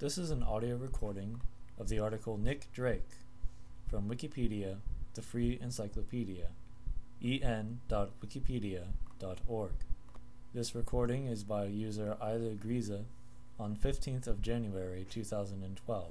This is an audio recording of the article Nick Drake from Wikipedia, the free encyclopedia, en.wikipedia.org. This recording is by user Ida Griza on 15th of January 2012.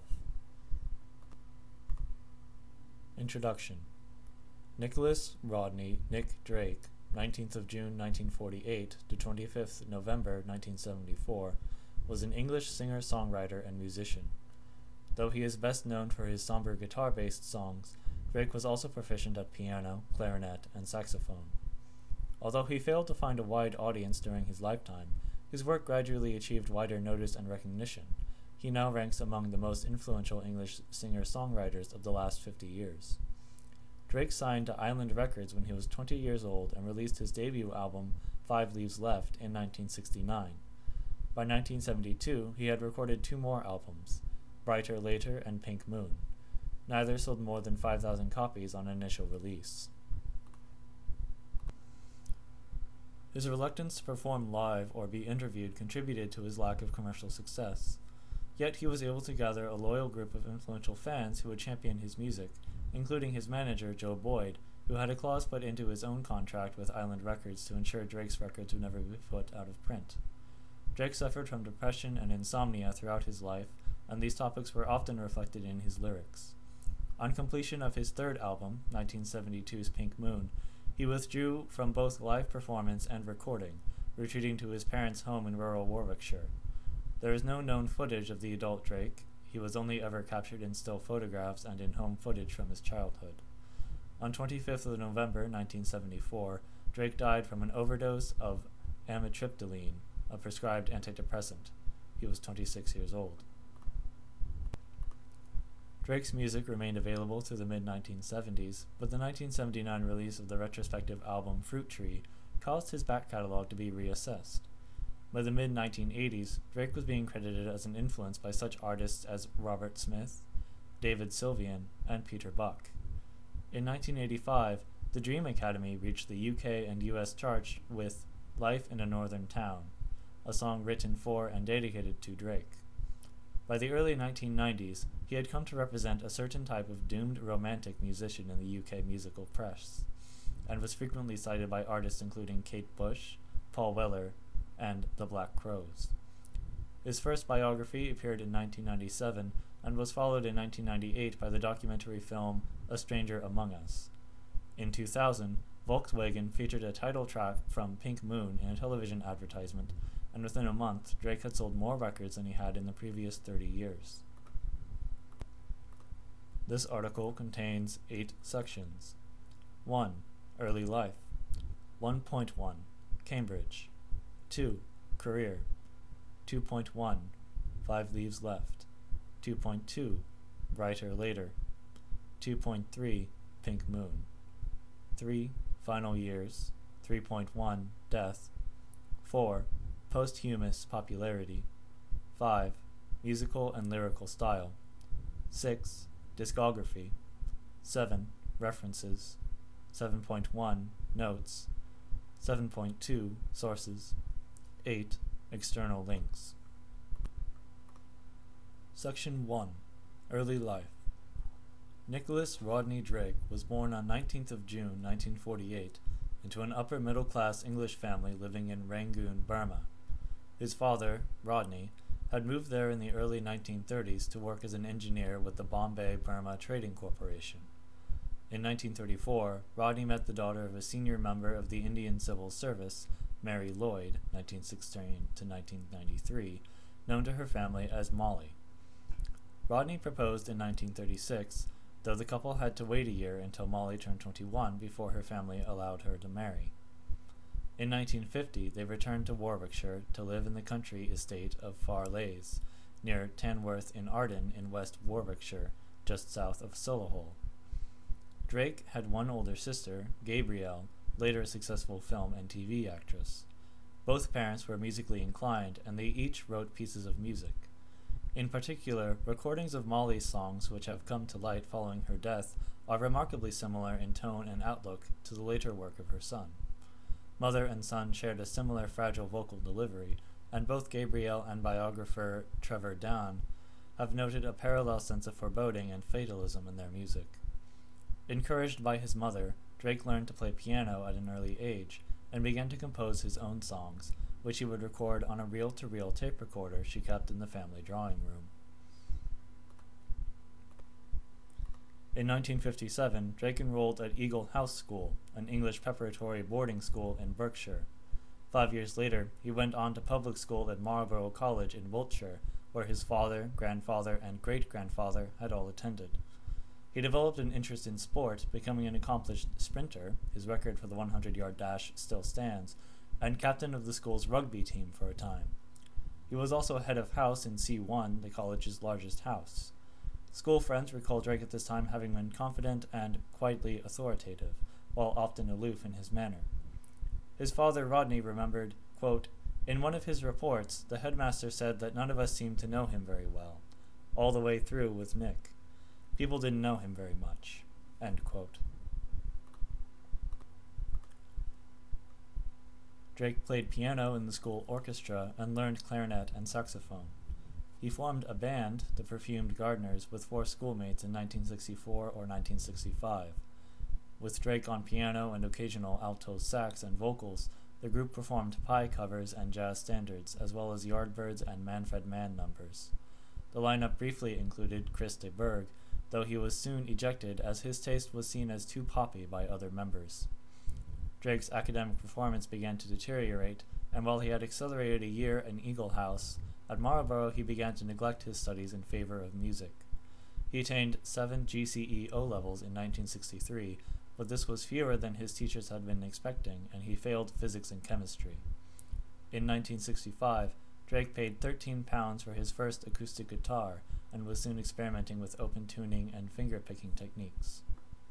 Introduction. Nicholas Rodney Nick Drake, 19th of June 1948 to 25th November 1974, was an English singer-songwriter and musician. Though he is best known for his somber guitar-based songs, Drake was also proficient at piano, clarinet, and saxophone. Although he failed to find a wide audience during his lifetime, his work gradually achieved wider notice and recognition. He now ranks among the most influential English singer-songwriters of the last 50 years. Drake signed to Island Records when he was 20 years old and released his debut album, 5 Leaves Left, in 1969. By 1972, he had recorded two more albums, Brighter Later and Pink Moon. Neither sold more than 5,000 copies on initial release. His reluctance to perform live or be interviewed contributed to his lack of commercial success. Yet he was able to gather a loyal group of influential fans who would champion his music, including his manager, Joe Boyd, who had a clause put into his own contract with Island Records to ensure Drake's records would never be put out of print. Drake suffered from depression and insomnia throughout his life, and these topics were often reflected in his lyrics. On completion of his third album, 1972's Pink Moon, he withdrew from both live performance and recording, retreating to his parents' home in rural Warwickshire. There is no known footage of the adult Drake. He was only ever captured in still photographs and in home footage from his childhood. On 25th of November 1974, Drake died from an overdose of amitriptyline, a prescribed antidepressant. He was 26 years old. Drake's music remained available through the mid-1970s, but the 1979 release of the retrospective album Fruit Tree caused his back catalog to be reassessed. By the mid-1980s, Drake was being credited as an influence by such artists as Robert Smith, David Sylvian, and Peter Buck. In 1985, the Dream Academy reached the UK and US charts with Life in a Northern Town, a song written for and dedicated to Drake. By the early 1990s, he had come to represent a certain type of doomed romantic musician in the UK musical press, and was frequently cited by artists including Kate Bush, Paul Weller, and the Black Crowes. His first biography appeared in 1997 and was followed in 1998 by the documentary film A Stranger Among Us. In 2000, Volkswagen featured a title track from Pink Moon in a television advertisement, and within a month, Drake had sold more records than he had in the previous 30 years. This article contains 8 sections. 1. Early life. 1.1. Cambridge. 2. Career. 2.1. 5 Leaves Left. 2.2. Brighter Later. 2.3. Pink Moon. 3. Final Years. 3.1. Death. 4. Posthumous popularity. 5. Musical and lyrical style. 6. Discography. 7. References. 7.1. Notes. 7.2. Sources. 8. External links. Section 1. Early life. Nicholas Rodney Drake was born on 19th of June 1948 into an upper-middle-class English family living in Rangoon, Burma. His father, Rodney, had moved there in the early 1930s to work as an engineer with the Bombay Burma Trading Corporation. In 1934, Rodney met the daughter of a senior member of the Indian Civil Service, Mary Lloyd, 1916 to 1993, known to her family as Molly. Rodney proposed in 1936, though the couple had to wait a year until Molly turned 21 before her family allowed her to marry. In 1950, they returned to Warwickshire to live in the country estate of Farleigh, near Tanworth in Arden in West Warwickshire, just south of Solihull. Drake had one older sister, Gabrielle, later a successful film and TV actress. Both parents were musically inclined, and they each wrote pieces of music. In particular, recordings of Molly's songs, which have come to light following her death, are remarkably similar in tone and outlook to the later work of her son. Mother and son shared a similar fragile vocal delivery, and both Gabrielle and biographer Trevor Dann have noted a parallel sense of foreboding and fatalism in their music. Encouraged by his mother, Drake learned to play piano at an early age and began to compose his own songs, which he would record on a reel-to-reel tape recorder she kept in the family drawing room. In 1957, Drake enrolled at Eagle House School, an English preparatory boarding school in Berkshire. 5 years later, he went on to public school at Marlborough College in Wiltshire, where his father, grandfather, and great-grandfather had all attended. He developed an interest in sport, becoming an accomplished sprinter, his record for the 100-yard dash still stands, and captain of the school's rugby team for a time. He was also head of house in C1, the college's largest house. School friends recall Drake at this time having been confident and quietly authoritative, while often aloof in his manner. His father Rodney remembered, quote, "In one of his reports, the headmaster said that none of us seemed to know him very well, all the way through with Nick. People didn't know him very much." End quote. Drake played piano in the school orchestra and learned clarinet and saxophone. He formed a band, the Perfumed Gardeners, with 4 schoolmates in 1964 or 1965. With Drake on piano and occasional alto sax and vocals, the group performed pie covers and jazz standards, as well as Yardbirds and Manfred Mann numbers. The lineup briefly included Chris de Burgh, though he was soon ejected as his taste was seen as too poppy by other members. Drake's academic performance began to deteriorate, and while he had accelerated a year in Eagle House, at Marlborough he began to neglect his studies in favor of music. He attained 7 GCE O-levels in 1963, but this was fewer than his teachers had been expecting, and he failed physics and chemistry. In 1965, Drake paid £13 for his first acoustic guitar, and was soon experimenting with open tuning and finger-picking techniques.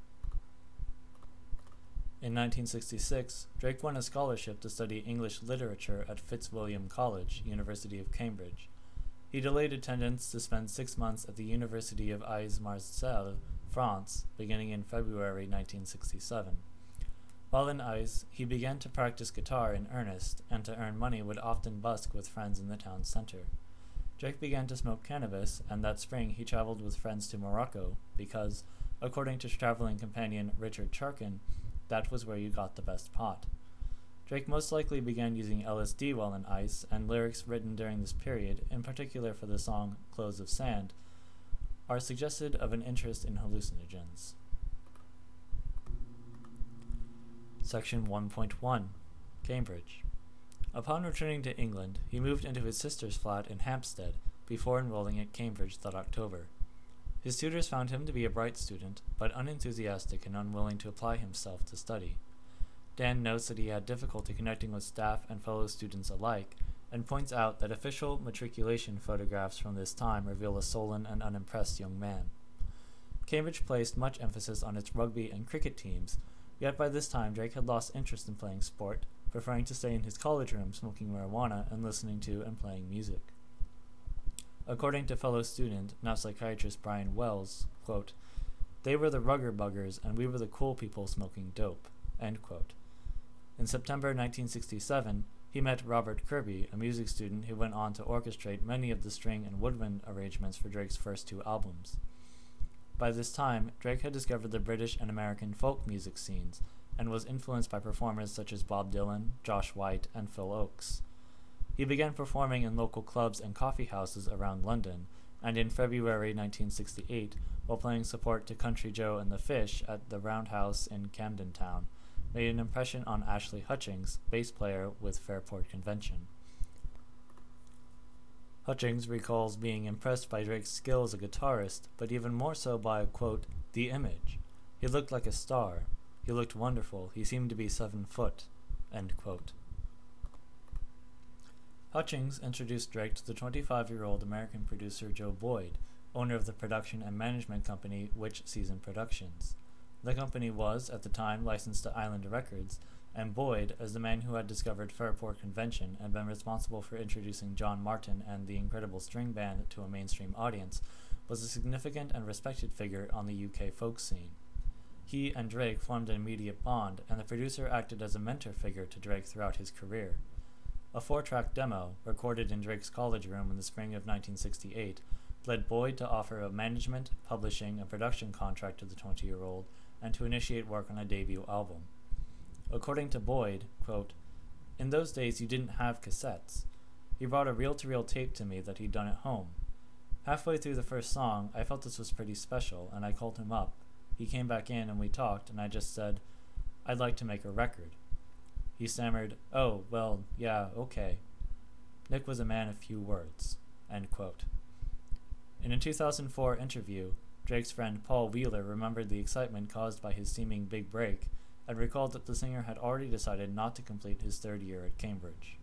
In 1966, Drake won a scholarship to study English literature at Fitzwilliam College, University of Cambridge. He delayed attendance to spend 6 months at the University of Aix-Marseille, France, beginning in February 1967. While in Aix, he began to practice guitar in earnest, and to earn money would often busk with friends in the town center. Drake began to smoke cannabis, and that spring he traveled with friends to Morocco because, according to traveling companion Richard Charkin, that was where you got the best pot. Drake most likely began using LSD while in Aix, and lyrics written during this period, in particular for the song Clothes of Sand, are suggested of an interest in hallucinogens. Section 1.1 Cambridge. Upon returning to England, he moved into his sister's flat in Hampstead before enrolling at Cambridge that October. His tutors found him to be a bright student, but unenthusiastic and unwilling to apply himself to study. Dan notes that he had difficulty connecting with staff and fellow students alike, and points out that official matriculation photographs from this time reveal a sullen and unimpressed young man. Cambridge placed much emphasis on its rugby and cricket teams, yet by this time Drake had lost interest in playing sport, preferring to stay in his college room smoking marijuana and listening to and playing music. According to fellow student, now psychiatrist Brian Wells, quote, "They were the rugger buggers and we were the cool people smoking dope." End quote. In September 1967, he met Robert Kirby, a music student who went on to orchestrate many of the string and woodwind arrangements for Drake's first 2 albums. By this time, Drake had discovered the British and American folk music scenes, and was influenced by performers such as Bob Dylan, Josh White, and Phil Ochs. He began performing in local clubs and coffee houses around London, and in February 1968, while playing support to Country Joe and the Fish at the Roundhouse in Camden Town, made an impression on Ashley Hutchings, bass player with Fairport Convention. Hutchings recalls being impressed by Drake's skill as a guitarist, but even more so by, quote, "the image. He looked like a star. He looked wonderful. He seemed to be 7 foot." End quote. Hutchings introduced Drake to the 25-year-old American producer Joe Boyd, owner of the production and management company Witch Season Productions. The company was, at the time, licensed to Island Records, and Boyd, as the man who had discovered Fairport Convention and been responsible for introducing John Martin and the Incredible String Band to a mainstream audience, was a significant and respected figure on the UK folk scene. He and Drake formed an immediate bond, and the producer acted as a mentor figure to Drake throughout his career. A 4-track demo, recorded in Drake's college room in the spring of 1968, led Boyd to offer a management, publishing, and production contract to the 20-year-old and to initiate work on a debut album. According to Boyd, quote, "In those days you didn't have cassettes. He brought a reel-to-reel tape to me that he'd done at home. Halfway through the first song, I felt this was pretty special, and I called him up. He came back in and we talked, and I just said, I'd like to make a record. He stammered, oh, well, yeah, okay. Nick was a man of few words." End quote. In a 2004 interview, Drake's friend Paul Wheeler remembered the excitement caused by his seeming big break and recalled that the singer had already decided not to complete his third year at Cambridge.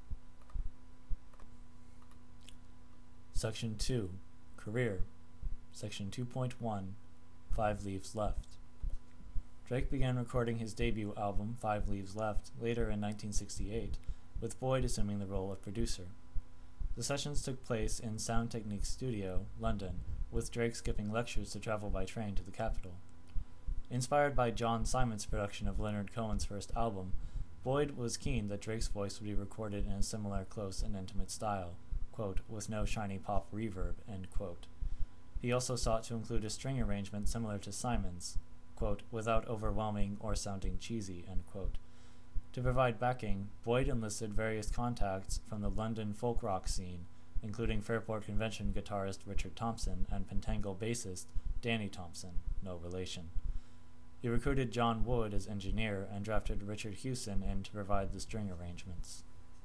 Section 2. Career. Section 2.1. 5 Leaves Left. Drake began recording his debut album, 5 Leaves Left, later in 1968, with Boyd assuming the role of producer. The sessions took place in Sound Techniques Studio, London, with Drake skipping lectures to travel by train to the capital. Inspired by John Simon's production of Leonard Cohen's first album, Boyd was keen that Drake's voice would be recorded in a similar close and intimate style, quote, with no shiny pop reverb, end quote. He also sought to include a string arrangement similar to Simon's, quote, without overwhelming or sounding cheesy, end quote. To provide backing, Boyd enlisted various contacts from the London folk rock scene, including Fairport Convention guitarist Richard Thompson and Pentangle bassist Danny Thompson, no relation. He recruited John Wood as engineer and drafted Richard Hewson in to provide the string arrangements.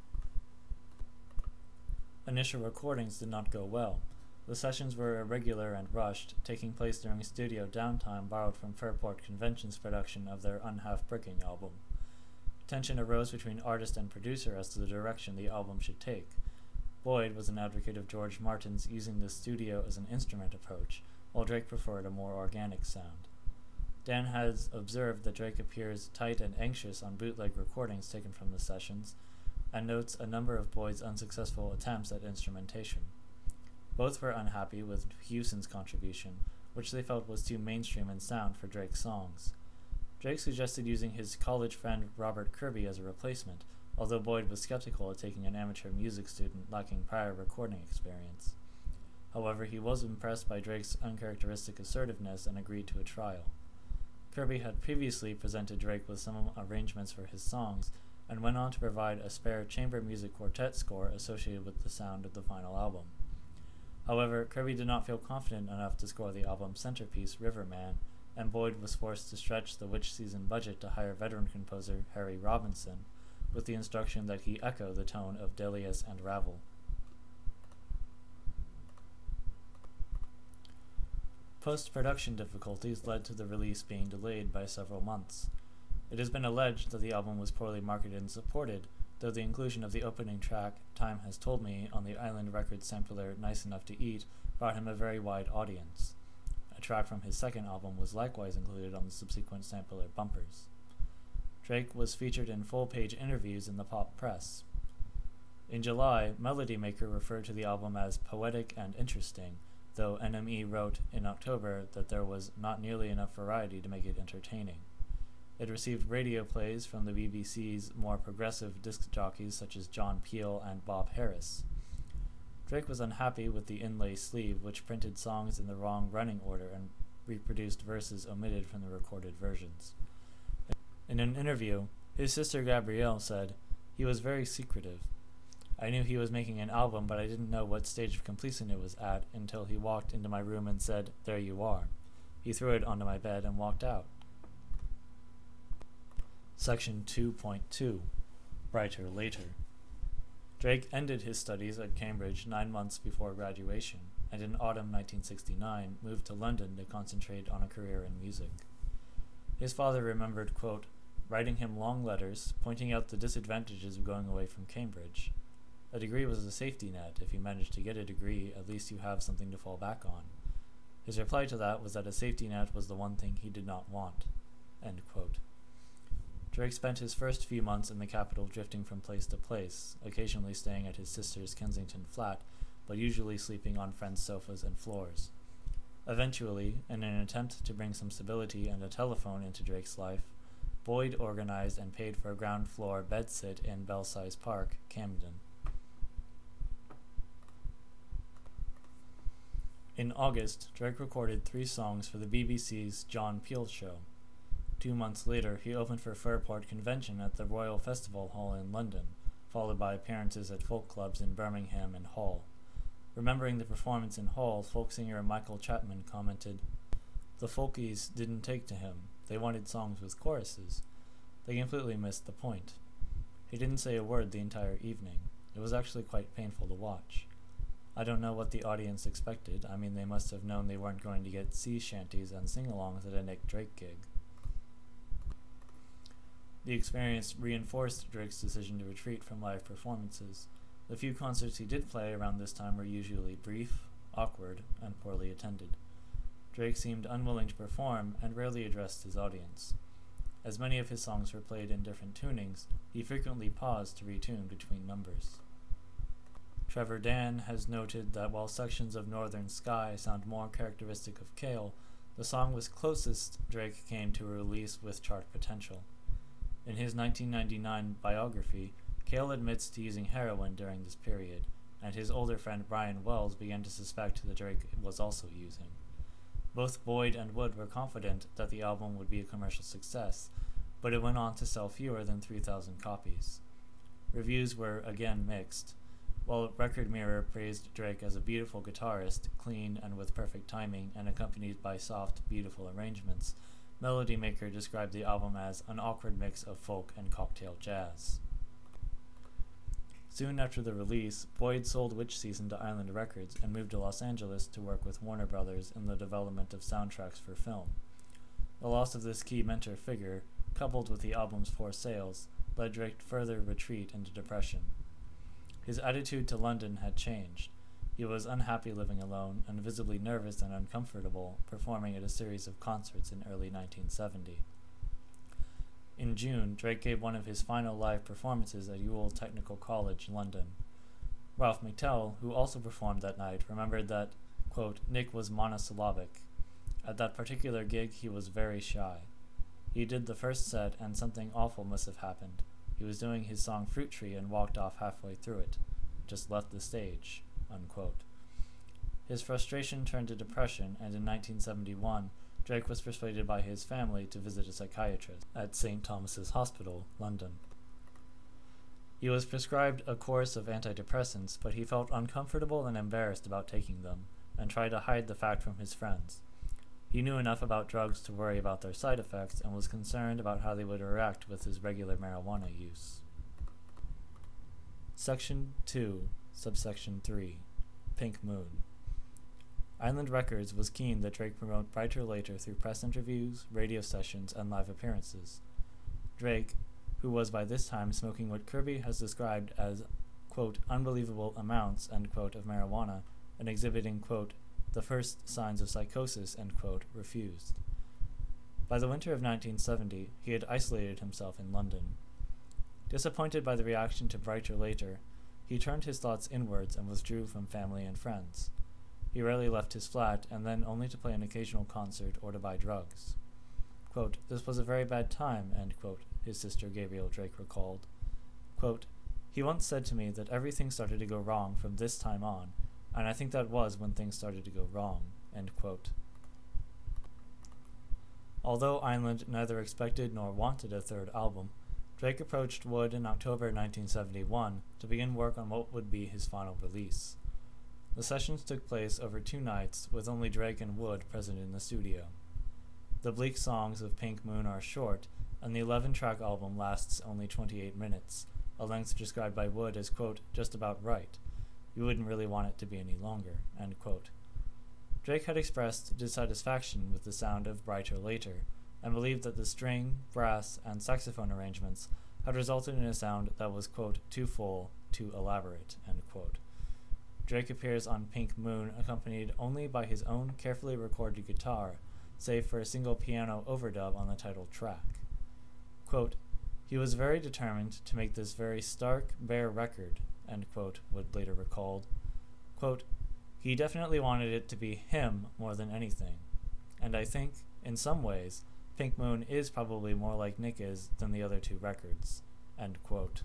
Initial recordings did not go well. The sessions were irregular and rushed, taking place during studio downtime borrowed from Fairport Convention's production of their Unhalf Bricking album. Tension arose between artist and producer as to the direction the album should take. Boyd was an advocate of George Martin's using the studio as an instrument approach, while Drake preferred a more organic sound. Dan has observed that Drake appears tight and anxious on bootleg recordings taken from the sessions, and notes a number of Boyd's unsuccessful attempts at instrumentation. Both were unhappy with Hewson's contribution, which they felt was too mainstream in sound for Drake's songs. Drake suggested using his college friend Robert Kirby as a replacement, although Boyd was skeptical of taking an amateur music student lacking prior recording experience. However, he was impressed by Drake's uncharacteristic assertiveness and agreed to a trial. Kirby had previously presented Drake with some arrangements for his songs, and went on to provide a spare chamber music quartet score associated with the sound of the final album. However, Kirby did not feel confident enough to score the album's centerpiece, Riverman, and Boyd was forced to stretch the Witch Season budget to hire veteran composer Harry Robinson, with the instruction that he echo the tone of Delius and Ravel. Post-production difficulties led to the release being delayed by several months. It has been alleged that the album was poorly marketed and supported, though the inclusion of the opening track, Time Has Told Me, on the Island Records sampler Nice Enough to Eat brought him a very wide audience. A track from his second album was likewise included on the subsequent sampler Bumpers. Drake was featured in full-page interviews in the pop press. In July, Melody Maker referred to the album as poetic and interesting, though NME wrote in October that there was not nearly enough variety to make it entertaining. It received radio plays from the BBC's more progressive disc jockeys such as John Peel and Bob Harris. Drake was unhappy with the inlay sleeve, which printed songs in the wrong running order and reproduced verses omitted from the recorded versions. In an interview, his sister Gabrielle said, "He was very secretive. I knew he was making an album, but I didn't know what stage of completion it was at until he walked into my room and said, 'There you are.' He threw it onto my bed and walked out." Section 2.2. Brighter Later. Drake ended his studies at Cambridge 9 months before graduation, and in autumn 1969 moved to London to concentrate on a career in music. His father remembered, quote, writing him long letters, pointing out the disadvantages of going away from Cambridge. A degree was a safety net. If you managed to get a degree, at least you have something to fall back on. His reply to that was that a safety net was the one thing he did not want. End quote. Drake spent his first few months in the capital drifting from place to place, occasionally staying at his sister's Kensington flat, but usually sleeping on friends' sofas and floors. Eventually, in an attempt to bring some stability and a telephone into Drake's life, Boyd organized and paid for a ground floor bedsit in Belsize Park, Camden. In August, Drake recorded 3 songs for the BBC's John Peel Show. 2 months later, he opened for Fairport Convention at the Royal Festival Hall in London, followed by appearances at folk clubs in Birmingham and Hull. Remembering the performance in Hull, folk singer Michael Chapman commented, "The folkies didn't take to him. They wanted songs with choruses. They completely missed the point. He didn't say a word the entire evening. It was actually quite painful to watch. I don't know what the audience expected. I mean, they must have known they weren't going to get sea shanties and sing-alongs at a Nick Drake gig." The experience reinforced Drake's decision to retreat from live performances. The few concerts he did play around this time were usually brief, awkward, and poorly attended. Drake seemed unwilling to perform and rarely addressed his audience. As many of his songs were played in different tunings, he frequently paused to retune between numbers. Trevor Dan has noted that while sections of Northern Sky sound more characteristic of Cale, the song was closest Drake came to a release with chart potential. In his 1999 biography, Cale admits to using heroin during this period, and his older friend Brian Wells began to suspect that Drake was also using. Both Boyd and Wood were confident that the album would be a commercial success, but it went on to sell fewer than 3,000 copies. Reviews were again mixed. While Record Mirror praised Drake as a beautiful guitarist, clean and with perfect timing and accompanied by soft, beautiful arrangements, Melody Maker described the album as an awkward mix of folk and cocktail jazz. Soon after the release, Boyd sold Witch Season to Island Records and moved to Los Angeles to work with Warner Brothers in the development of soundtracks for film. The loss of this key mentor figure, coupled with the album's poor sales, led Drake to further retreat into depression. His attitude to London had changed. He was unhappy living alone and visibly nervous and uncomfortable performing at a series of concerts in early 1970. In June, Drake gave one of his final live performances at Ewell Technical College, London. Ralph McTell, who also performed that night, remembered that, quote, Nick was monosyllabic. At that particular gig, he was very shy. He did the first set and something awful must have happened. He was doing his song Fruit Tree and walked off halfway through it. Just left the stage. Unquote. His frustration turned to depression, and in 1971, Drake was persuaded by his family to visit a psychiatrist at St. Thomas's Hospital, London. He was prescribed a course of antidepressants, but he felt uncomfortable and embarrassed about taking them, and tried to hide the fact from his friends. He knew enough about drugs to worry about their side effects and was concerned about how they would react with his regular marijuana use. Section 2, Subsection 3, Pink Moon. Island Records was keen that Drake promote Brighter Later through press interviews, radio sessions, and live appearances. Drake, who was by this time smoking what Kirby has described as, quote, unbelievable amounts, end quote, of marijuana, and exhibiting, quote, the first signs of psychosis, end quote, refused. By the winter of 1970, he had isolated himself in London. Disappointed by the reaction to Brighter Later, he turned his thoughts inwards and withdrew from family and friends. He rarely left his flat, and then only to play an occasional concert or to buy drugs. Quote, this was a very bad time, end quote, his sister Gabrielle Drake recalled. Quote, he once said to me that everything started to go wrong from this time on, and I think that was when things started to go wrong, end quote. Although Island neither expected nor wanted a third album, Drake approached Wood in October 1971 to begin work on what would be his final release. The sessions took place over 2 nights, with only Drake and Wood present in the studio. The bleak songs of Pink Moon are short, and the 11-track album lasts only 28 minutes, a length described by Wood as, quote, just about right. You wouldn't really want it to be any longer, end quote. Drake had expressed dissatisfaction with the sound of Brighter Later, and believed that the string, brass, and saxophone arrangements had resulted in a sound that was, quote, too full, too elaborate, end quote. Drake appears on Pink Moon accompanied only by his own carefully recorded guitar, save for a single piano overdub on the title track. Quote, he was very determined to make this very stark, bare record, end quote, Wood later recalled. Quote, he definitely wanted it to be him more than anything, and I think, in some ways, Pink Moon is probably more like Nick is than the other two records. End quote.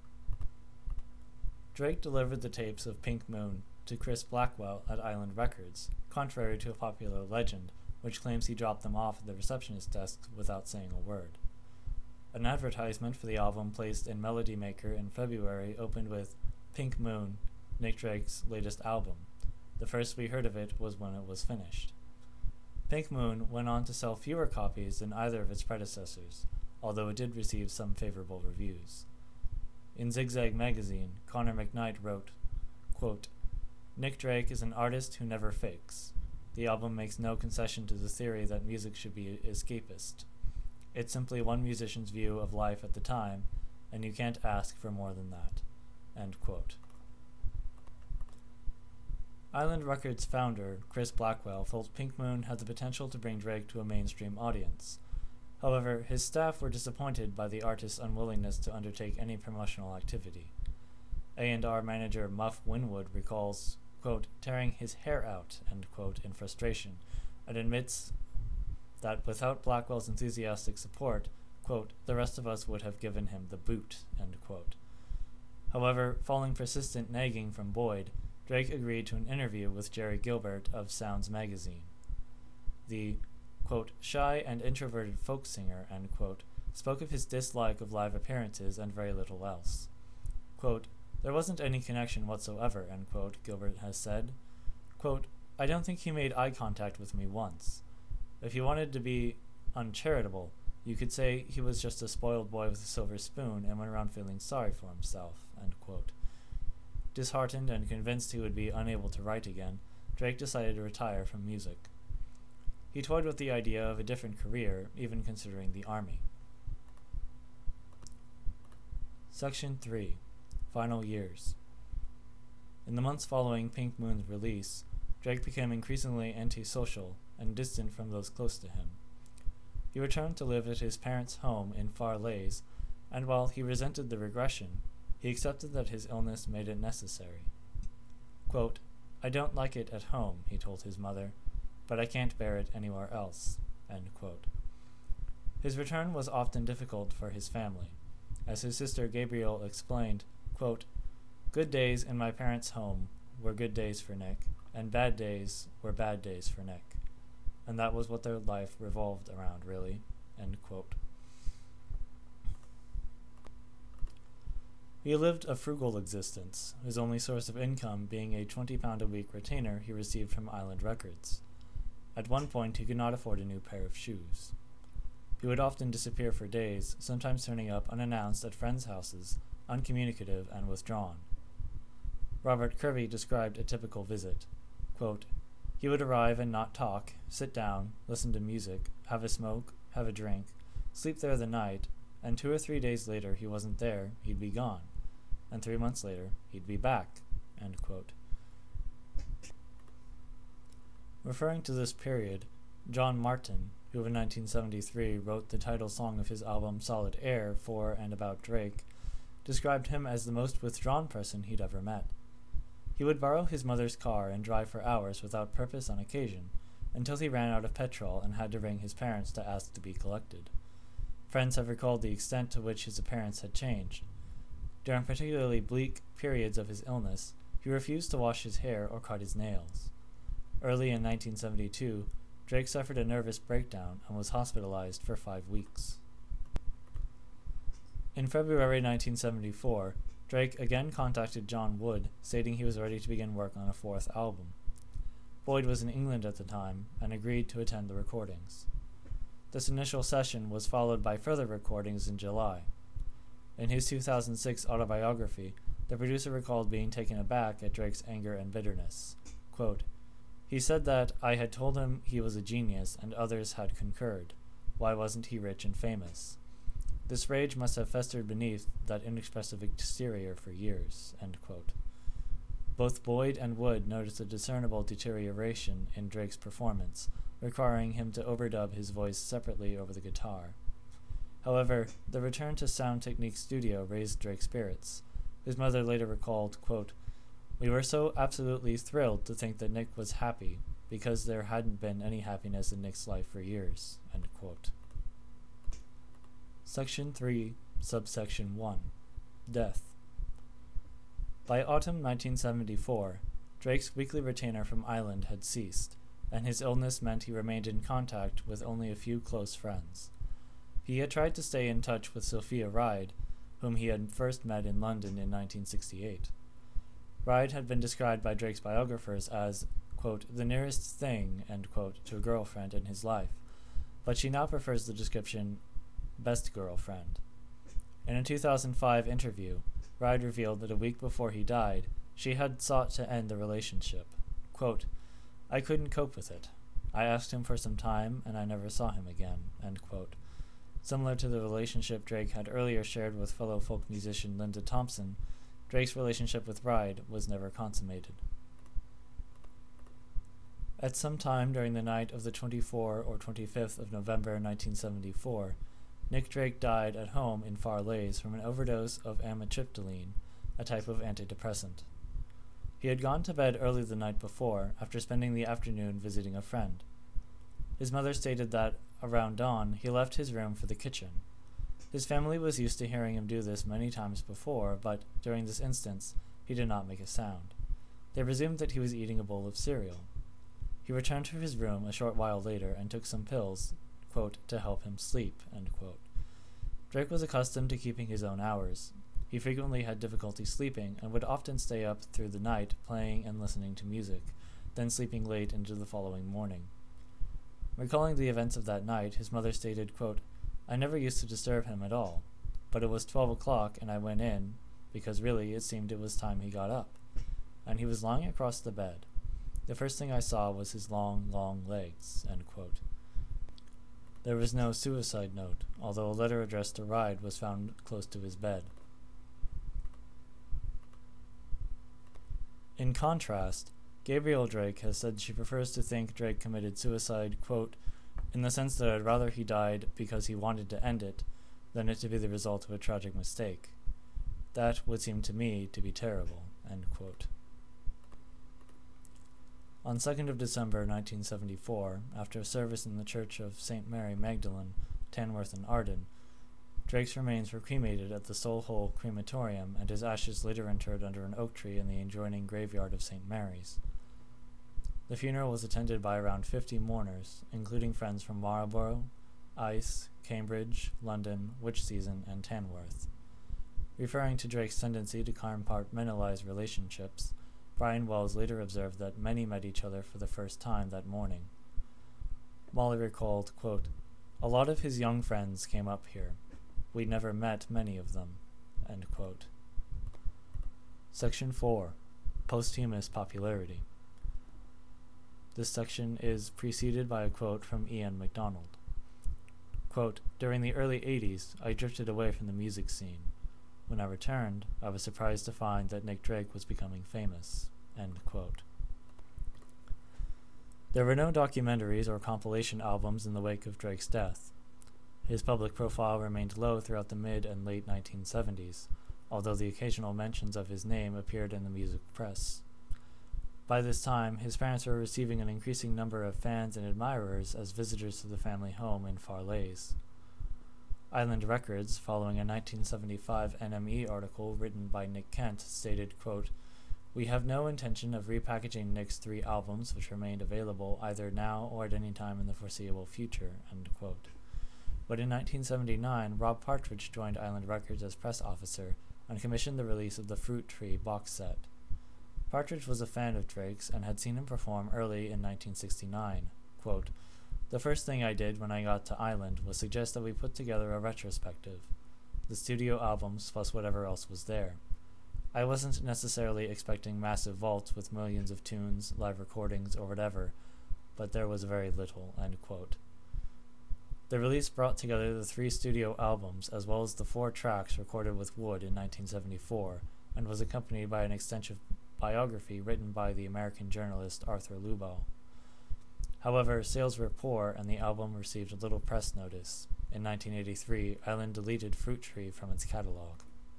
Drake delivered the tapes of Pink Moon to Chris Blackwell at Island Records, contrary to a popular legend, which claims he dropped them off at the receptionist desk without saying a word. An advertisement for the album placed in Melody Maker in February opened with Pink Moon, Nick Drake's latest album. The first we heard of it was when it was finished. Pink Moon went on to sell fewer copies than either of its predecessors, although it did receive some favorable reviews. In Zigzag magazine, Connor McKnight wrote, quote, "Nick Drake is an artist who never fakes. The album makes no concession to the theory that music should be escapist. It's simply one musician's view of life at the time, and you can't ask for more than that." End quote. Island Records founder Chris Blackwell felt Pink Moon had the potential to bring Drake to a mainstream audience. However, his staff were disappointed by the artist's unwillingness to undertake any promotional activity. A&R manager Muff Winwood recalls, quote, "tearing his hair out," end quote, in frustration, and admits that without Blackwell's enthusiastic support, quote, "the rest of us would have given him the boot," end quote. However, following persistent nagging from Boyd, Drake agreed to an interview with Jerry Gilbert of Sounds magazine. The, quote, "shy and introverted folk singer," end quote, spoke of his dislike of live appearances and very little else. Quote, "There wasn't any connection whatsoever," end quote, Gilbert has said. Quote, "I don't think he made eye contact with me once. If you wanted to be uncharitable, you could say he was just a spoiled boy with a silver spoon and went around feeling sorry for himself," end quote. Disheartened and convinced he would be unable to write again, Drake decided to retire from music. He toyed with the idea of a different career, even considering the army. Section 3. Final Years. In the months following Pink Moon's release, Drake became increasingly antisocial and distant from those close to him. He returned to live at his parents' home in Far Lays, and while he resented the regression, he accepted that his illness made it necessary. Quote, "I don't like it at home," he told his mother, "but I can't bear it anywhere else." End quote. His return was often difficult for his family. As his sister Gabrielle explained, quote, "Good days in my parents' home were good days for Nick, and bad days were bad days for Nick. And that was what their life revolved around, really." End quote. He lived a frugal existence, his only source of income being a £20-a-week retainer he received from Island Records. At one point, he could not afford a new pair of shoes. He would often disappear for days, sometimes turning up unannounced at friends' houses, uncommunicative and withdrawn. Robert Kirby described a typical visit. Quote, "He would arrive and not talk, sit down, listen to music, have a smoke, have a drink, sleep there the night, and 2 or 3 days later he wasn't there, he'd be gone. And 3 months later, he'd be back." End quote. Referring to this period, John Martin, who in 1973 wrote the title song of his album Solid Air for and about Drake, described him as the most withdrawn person he'd ever met. He would borrow his mother's car and drive for hours without purpose on occasion, until he ran out of petrol and had to ring his parents to ask to be collected. Friends have recalled the extent to which his appearance had changed. During particularly bleak periods of his illness, he refused to wash his hair or cut his nails. Early in 1972, Drake suffered a nervous breakdown and was hospitalized for 5 weeks. In February 1974, Drake again contacted John Wood, stating he was ready to begin work on a 4th album. Boyd was in England at the time and agreed to attend the recordings. This initial session was followed by further recordings in July. In his 2006 autobiography, the producer recalled being taken aback at Drake's anger and bitterness. Quote, "He said that I had told him he was a genius and others had concurred. Why wasn't he rich and famous? This rage must have festered beneath that inexpressive exterior for years." End quote. Both Boyd and Wood noticed a discernible deterioration in Drake's performance, requiring him to overdub his voice separately over the guitar. However, the return to Sound Technique Studio raised Drake's spirits. His mother later recalled, quote, "We were so absolutely thrilled to think that Nick was happy, because there hadn't been any happiness in Nick's life for years." End quote. Section 3, Subsection 1. Death. By autumn 1974, Drake's weekly retainer from Island had ceased, and his illness meant he remained in contact with only a few close friends. He had tried to stay in touch with Sophia Ryde, whom he had first met in London in 1968. Ryde had been described by Drake's biographers as, quote, the nearest thing, end quote, to a girlfriend in his life, but she now prefers the description best girlfriend. In a 2005 interview, Ryde revealed that a week before he died, she had sought to end the relationship. Quote, I couldn't cope with it. I asked him for some time, and I never saw him again, end quote. Similar to the relationship Drake had earlier shared with fellow folk musician Linda Thompson, Drake's relationship with Ryde was never consummated. At some time during the night of the 24th or 25th of November 1974, Nick Drake died at home in Farleigh from an overdose of amitriptyline, a type of antidepressant. He had gone to bed early the night before, after spending the afternoon visiting a friend. His mother stated that, around dawn, he left his room for the kitchen. His family was used to hearing him do this many times before, but, during this instance, he did not make a sound. They presumed that he was eating a bowl of cereal. He returned to his room a short while later and took some pills, quote, to help him sleep, end quote. Drake was accustomed to keeping his own hours. He frequently had difficulty sleeping and would often stay up through the night playing and listening to music, then sleeping late into the following morning. Recalling the events of that night, his mother stated, quote, I never used to disturb him at all, but it was 12 o'clock and I went in, because really it seemed it was time he got up, and he was lying across the bed. The first thing I saw was his long, long legs, end quote. There was no suicide note, although a letter addressed to Ryde was found close to his bed. In contrast, Gabrielle Drake has said she prefers to think Drake committed suicide, quote, in the sense that I'd rather he died because he wanted to end it than it to be the result of a tragic mistake. That would seem to me to be terrible, end quote. On 2nd of December 1974, after a service in the Church of St. Mary Magdalene, Tamworth and Arden, Drake's remains were cremated at the Solihull Crematorium and his ashes later interred under an oak tree in the adjoining graveyard of St. Mary's. The funeral was attended by around 50 mourners, including friends from Marlborough, Ice, Cambridge, London, Witchseason, and Tamworth. Referring to Drake's tendency to compartmentalize relationships, Brian Wells later observed that many met each other for the first time that morning. Molly recalled, quote, a lot of his young friends came up here. We never met many of them, end quote. Section 4. Posthumous popularity. This section is preceded by a quote from Ian MacDonald. Quote, during the early 80s, I drifted away from the music scene. When I returned, I was surprised to find that Nick Drake was becoming famous, end quote. There were no documentaries or compilation albums in the wake of Drake's death. His public profile remained low throughout the mid and late 1970s, although the occasional mentions of his name appeared in the music press. By this time, his parents were receiving an increasing number of fans and admirers as visitors to the family home in Farleigh. Island Records, following a 1975 NME article written by Nick Kent, stated, quote, we have no intention of repackaging Nick's 3 albums which remained available either now or at any time in the foreseeable future, end quote. But in 1979, Rob Partridge joined Island Records as press officer and commissioned the release of the Fruit Tree box set. Partridge was a fan of Drake's and had seen him perform early in 1969. Quote, the first thing I did when I got to Island was suggest that we put together a retrospective, the studio albums plus whatever else was there. I wasn't necessarily expecting massive vaults with millions of tunes, live recordings, or whatever, but there was very little, end quote. The release brought together the 3 studio albums as well as the 4 tracks recorded with Wood in 1974 and was accompanied by an extensive biography written by the American journalist Arthur Lubow. However, sales were poor and the album received little press notice. In 1983, Island deleted Fruit Tree from its catalog.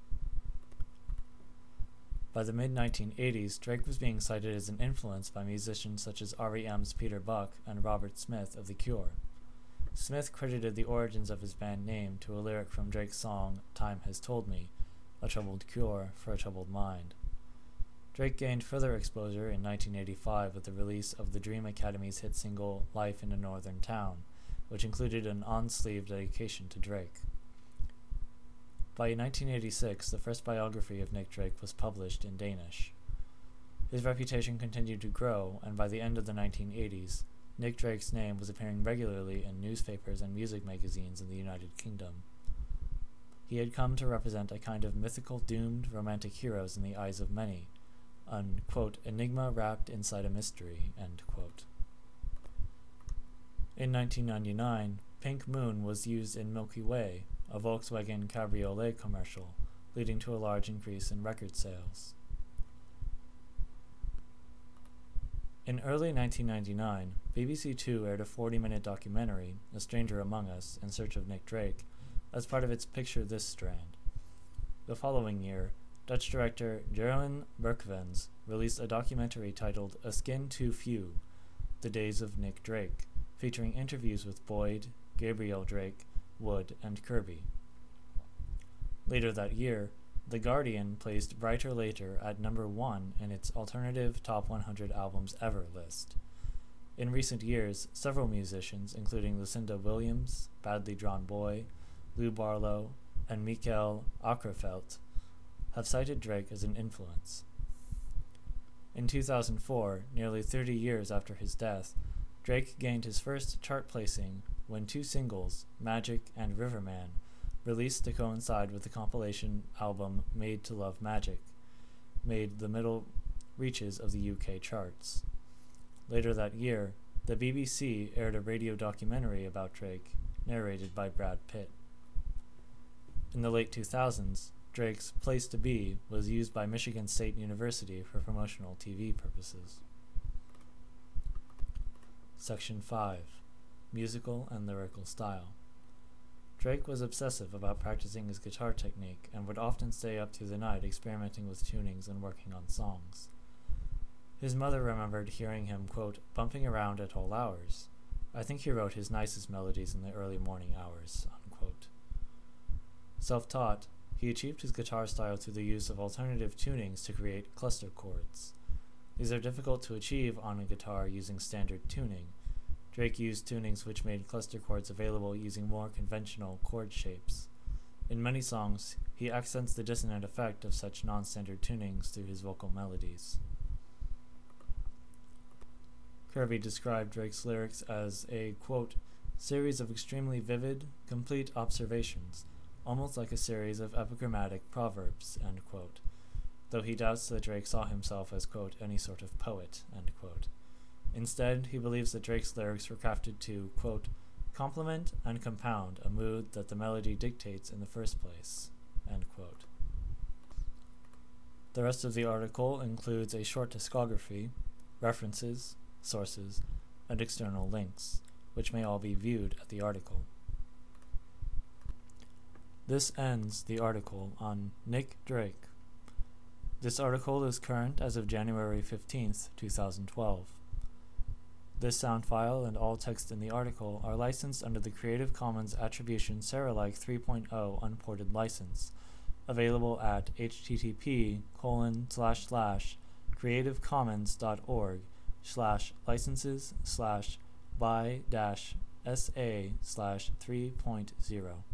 By the mid-1980s, Drake was being cited as an influence by musicians such as R.E.M's Peter Buck and Robert Smith of The Cure. Smith credited the origins of his band name to a lyric from Drake's song Time Has Told Me, a troubled cure for a troubled mind. Drake gained further exposure in 1985 with the release of the Dream Academy's hit single Life in a Northern Town, which included an on-sleeve dedication to Drake. By 1986, the first biography of Nick Drake was published in Danish. His reputation continued to grow, and by the end of the 1980s, Nick Drake's name was appearing regularly in newspapers and music magazines in the United Kingdom. He had come to represent a kind of mythical doomed romantic heroes in the eyes of many, an, quote, enigma wrapped inside a mystery, end quote. In 1999, Pink Moon was used in Milky Way, a Volkswagen Cabriolet commercial, leading to a large increase in record sales. In early 1999, BBC Two aired a 40-minute documentary, A Stranger Among Us, in Search of Nick Drake, as part of its Picture This strand. The following year, Dutch director Jeroen Berkvens released a documentary titled A Skin Too Few, The Days of Nick Drake, featuring interviews with Boyd, Gabriel Drake, Wood, and Kirby. Later that year, The Guardian placed Brighter Later at number 1 in its alternative Top 100 Albums Ever list. In recent years, several musicians, including Lucinda Williams, Badly Drawn Boy, Lou Barlow, and Mikael Åkerfeldt, have cited Drake as an influence. In 2004, nearly 30 years after his death, Drake gained his first chart placing when two singles, Magic and Riverman, released to coincide with the compilation album Made to Love Magic, made the middle reaches of the UK charts. Later that year, the BBC aired a radio documentary about Drake, narrated by Brad Pitt. In the late 2000s, Drake's Place to Be was used by Michigan State University for promotional TV purposes. Section 5. Musical and Lyrical Style. Drake was obsessive about practicing his guitar technique and would often stay up through the night experimenting with tunings and working on songs. His mother remembered hearing him, quote, bumping around at all hours. I think he wrote his nicest melodies in the early morning hours, unquote. Self-taught, he achieved his guitar style through the use of alternative tunings to create cluster chords. These are difficult to achieve on a guitar using standard tuning. Drake used tunings which made cluster chords available using more conventional chord shapes. In many songs, he accents the dissonant effect of such non-standard tunings through his vocal melodies. Kirby described Drake's lyrics as a, quote, series of extremely vivid, complete observations, almost like a series of epigrammatic proverbs, end quote, though he doubts that Drake saw himself as, quote, any sort of poet, end quote. Instead, he believes that Drake's lyrics were crafted to, quote, complement and compound a mood that the melody dictates in the first place, end quote. The rest of the article includes a short discography, references, sources, and external links, which may all be viewed at the article. This ends the article on Nick Drake. This article is current as of January 15th, 2012. This sound file and all text in the article are licensed under the Creative Commons Attribution Seralike 3.0 Unported License, available at http://creativecommons.org/licenses/by-sa/3.0.